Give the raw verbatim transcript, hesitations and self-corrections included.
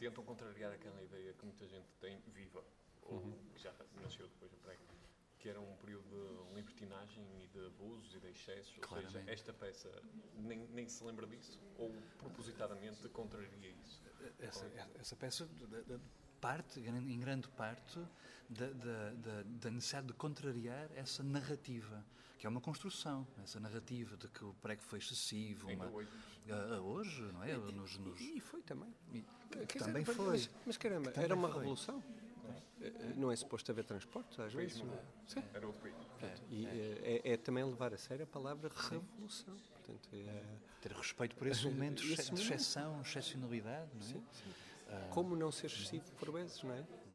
tentam contrariar aquela ideia que muita gente tem viva, ou uhum. que já nasceu depois do prego, que era um período de libertinagem e de abusos e de excessos. Ou seja, esta peça nem, nem se lembra disso, ou propositadamente contraria isso? Essa, essa peça parte, em grande parte, da, da, da, da necessidade de contrariar essa narrativa, que é uma construção, essa narrativa de que o prego foi excessivo. Uma, hoje. Uh, hoje, não é? E, nos, nos... e foi também. E, também dizer, foi. Mas, mas caramba, também era uma foi. revolução. Não. não é suposto haver transportes, às vezes. Sim. Era outro país. É, e é, é, é também levar a sério a palavra revolução. Portanto, é... ter respeito por esse momento de exceção, excepcionalidade, não é? Sim, sim. Ah. Como não ser excessivo por vezes, não é?